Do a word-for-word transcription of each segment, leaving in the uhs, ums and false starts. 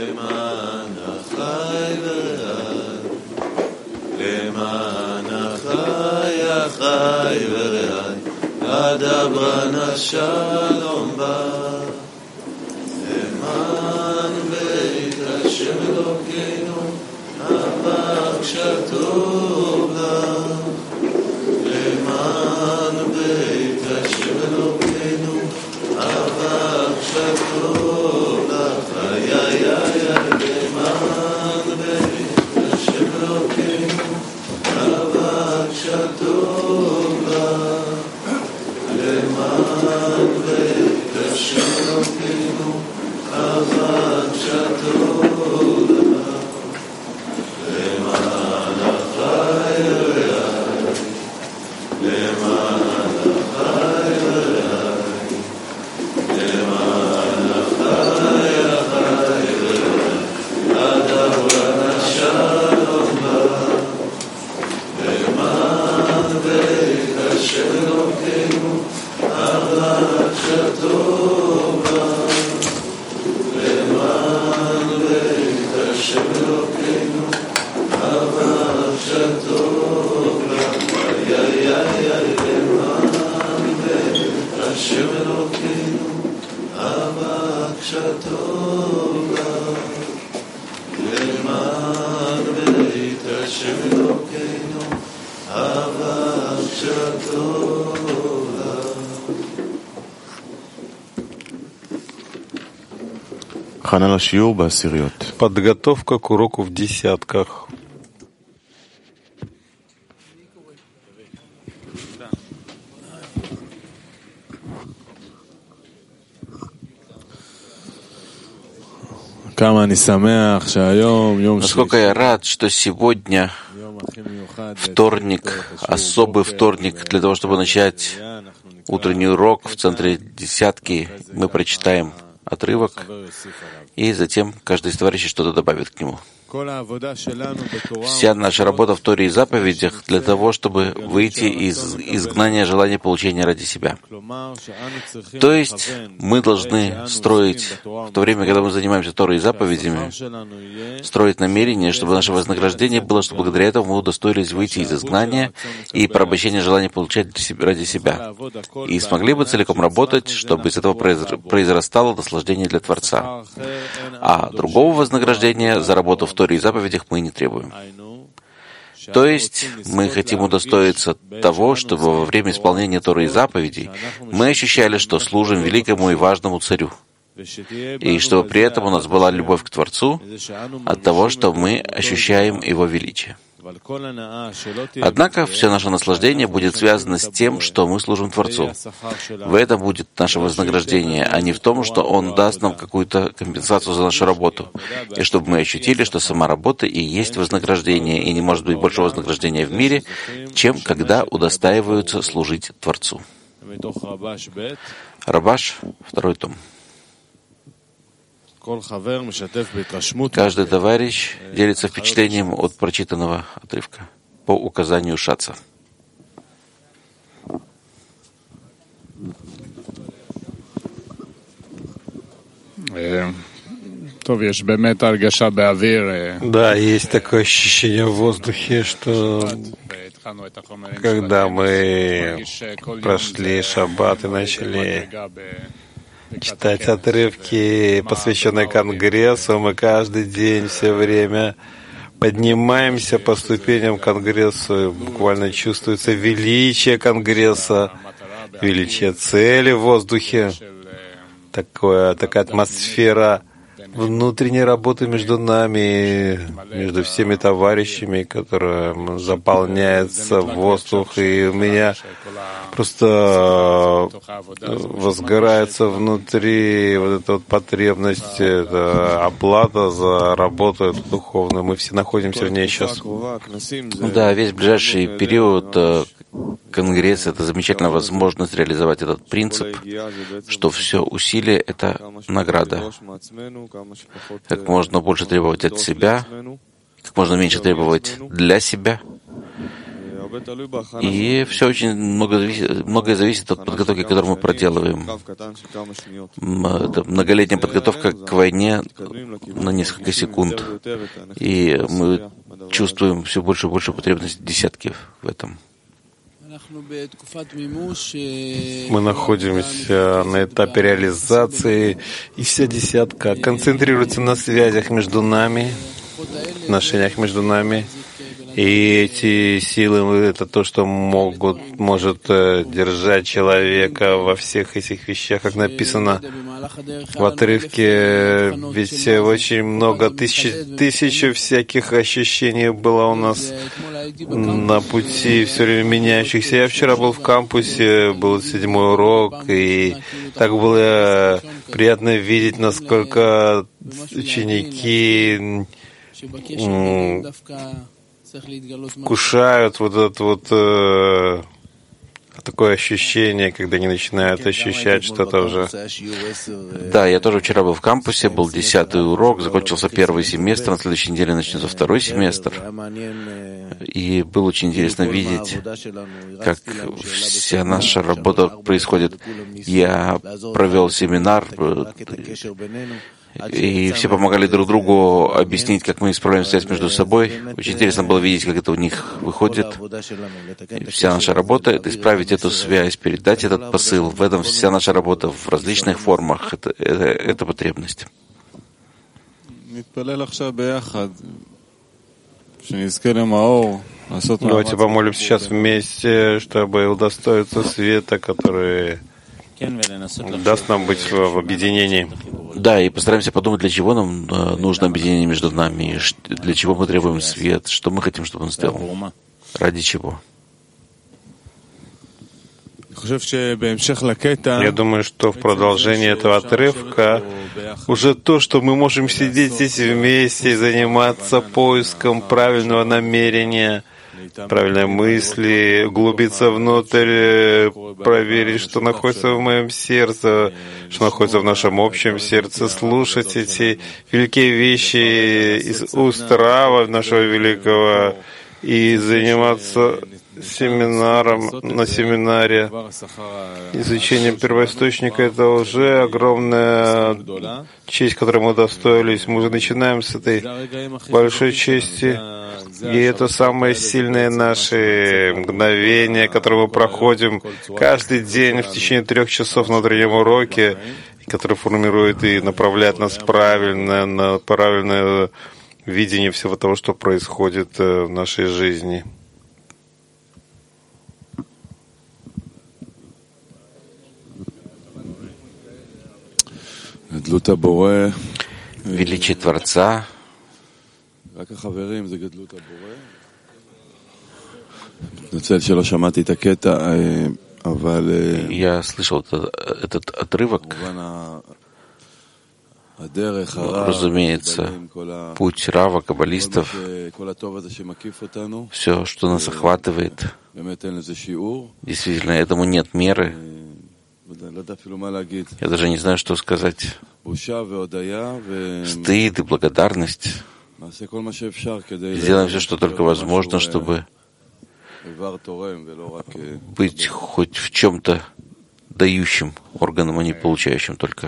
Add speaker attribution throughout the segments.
Speaker 1: למען החי ורעי, למען החי החי ורעי, אדברה שלום בא, למען בית השם אלוקינו, הבקשתו לך, למען בית השם אלוקינו, הבקשתו לך, איי איי איי, למען בית השם אלוקינו, הבקשתו לך, למען בית השם אלוקינו, הבקשתו לך, למען החי ורעי, למען החי ורעי, למען החי החי ורעי, אדברה שלום בא, למען בית השם אלוקינו, הבקשתו לך, למען בית השם אלוקינו, הבקשתו לך, איי איי איי, למען בית השם אלוקינו, הבקשתו לך, למען בית השם אלוקינו, הבקשתו לך.
Speaker 2: הכנה לשיעור בעשיריות.
Speaker 3: Подготовка к уроку в десятках.
Speaker 4: Насколько я рад, что сегодня вторник, особый вторник, для того, чтобы начать утренний урок в центре десятки, мы прочитаем отрывок, и затем каждый из товарищей что-то добавит к нему. Вся наша работа в Торе и заповедях для того, чтобы выйти из изгнания желания получения ради себя. То есть мы должны строить, в то время, когда мы занимаемся Торой и заповедями, строить намерение, чтобы наше вознаграждение было, что благодаря этому мы удостоились выйти из изгнания и порабощения желания получать ради себя. И смогли бы целиком работать, чтобы из этого произрастало наслаждение для Творца. А другого вознаграждения за работу в Торе и заповедях мы не требуем. То есть мы хотим удостоиться того, чтобы во время исполнения Торы и заповедей мы ощущали, что служим великому и важному Царю, и чтобы при этом у нас была любовь к Творцу от того, что мы ощущаем Его величие. Однако все наше наслаждение будет связано с тем, что мы служим Творцу. В этом будет наше вознаграждение, а не в том, что Он даст нам какую-то компенсацию за нашу работу, и чтобы мы ощутили, что сама работа и есть вознаграждение, и не может быть больше вознаграждения в мире, чем когда удостаиваются служить Творцу. Рабаш, второй том. Каждый товарищ делится впечатлением от прочитанного отрывка по указанию Шаца.
Speaker 3: Да, есть такое ощущение в воздухе, что когда мы прошли шаббат и начали читать отрывки, посвященные Конгрессу, мы каждый день, все время поднимаемся по ступеням Конгрессу, буквально чувствуется величие Конгресса, величие цели в воздухе, такое, такая атмосфера внутренней работы между нами, между всеми товарищами, которая заполняется воздух, и у меня просто возгорается внутри вот эта вот потребность, это оплата за работу эту духовную. Мы все находимся в ней сейчас.
Speaker 4: Да, весь ближайший период Конгресс — это замечательная возможность реализовать этот принцип, что все усилие — это награда. Как можно больше требовать от себя, как можно меньше требовать для себя. И все очень много зависит, многое зависит от подготовки, которую мы проделываем. Это многолетняя подготовка к войне на несколько секунд. И мы чувствуем все больше и больше потребности десятки в этом.
Speaker 3: Мы находимся на этапе реализации, и вся десятка концентрируется на связях между нами, отношениях между нами. И эти силы — это то, что могут, может держать человека во всех этих вещах, как написано в отрывке. Ведь очень много, тысяч, тысячи всяких ощущений было у нас на пути, все время меняющихся. Я вчера был в кампусе, был седьмой урок, и так было приятно видеть, насколько ученики вкушают вот это вот э, такое ощущение, когда они начинают ощущать что-то уже.
Speaker 4: Да, я тоже вчера был в кампусе, был десятый урок, закончился первый семестр, на следующей неделе начнется второй семестр. И было очень интересно видеть, как вся наша работа происходит. Я провел семинар, и все помогали друг другу объяснить, как мы исправляем связь между собой. Очень интересно было видеть, как это у них выходит. И вся наша работа — это исправить эту связь, передать этот посыл. В этом вся наша работа в различных формах. Это, это, это потребность.
Speaker 3: Давайте помолимся сейчас вместе, чтобы удостоиться света, который даст нам быть в объединении.
Speaker 4: Да, и постараемся подумать, для чего нам нужно объединение между нами, для чего мы требуем свет, что мы хотим, чтобы он сделал, ради чего.
Speaker 3: Я думаю, что в продолжении этого отрывка уже то, что мы можем сидеть здесь вместе и заниматься поиском правильного намерения, правильной мысли, углубиться внутрь, проверить, что находится в моем сердце, что находится в нашем общем сердце, слушать эти великие вещи из уст Рава нашего великого и заниматься семинаром, на семинаре. Изучением первоисточника — это уже огромная честь, которой мы удостоились. Мы уже начинаем с этой большой чести. И это самые сильные наши мгновения, которые мы проходим каждый день в течение трех часов на утреннем уроке, который формирует и направляет нас правильно, на правильное видение всего того, что происходит в нашей жизни.
Speaker 4: Величие Творца. Я слышал этот, этот отрывок. Разумеется, путь Рава, каббалистов, все, что нас охватывает, действительно, этому нет меры. Я даже не знаю, что сказать. Стыд и благодарность. Сделаем все, что только возможно, чтобы быть хоть в чем-то дающим органом, а не получающим только.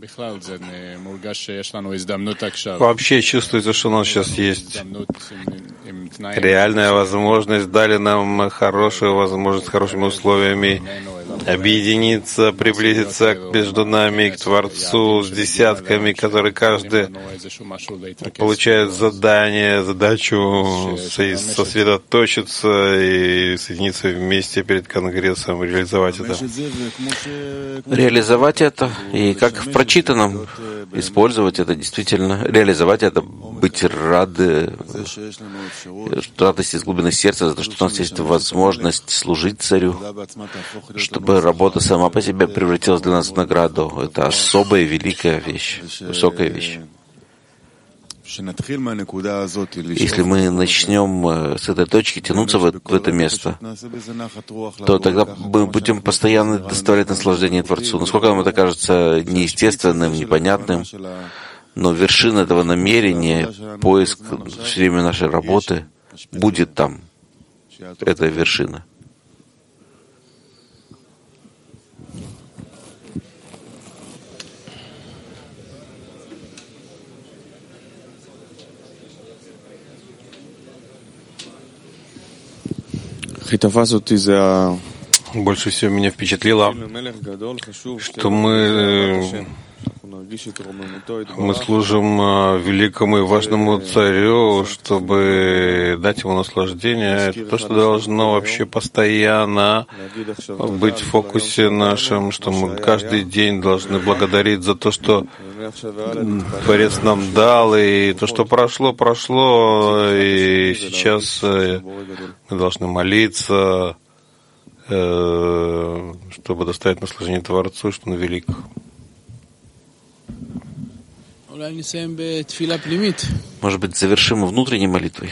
Speaker 3: Вообще чувствуется, что у нас сейчас есть реальная возможность, дали нам хорошую возможность, с хорошими условиями объединиться, приблизиться между нами к Творцу с десятками, которые каждый получает задание, задачу сосредоточиться и соединиться вместе перед Конгрессом, реализовать это.
Speaker 4: Реализовать это, и как в прочитанном, использовать это действительно, реализовать это, быть рады, радости из глубины сердца, за то, что у нас есть возможность служить царю, чтобы работа сама по себе превратилась для нас в награду. Это особая, великая вещь, высокая вещь. Если мы начнем с этой точки тянуться в, в это место, то тогда мы будем постоянно доставлять наслаждение Творцу. Насколько нам это кажется неестественным, непонятным, но вершина этого намерения, поиск все время нашей работы будет там. Это вершина.
Speaker 3: Больше всего меня впечатлило, что мы, мы служим великому и важному царю, чтобы дать ему наслаждение. Это то, что должно вообще постоянно быть в фокусе нашем, что мы каждый день должны благодарить за то, что Творец нам дал, и то, что прошло, прошло, и сейчас мы должны молиться, чтобы доставить наслаждение Творцу, что Он велик.
Speaker 4: Может быть, завершим внутренней молитвой?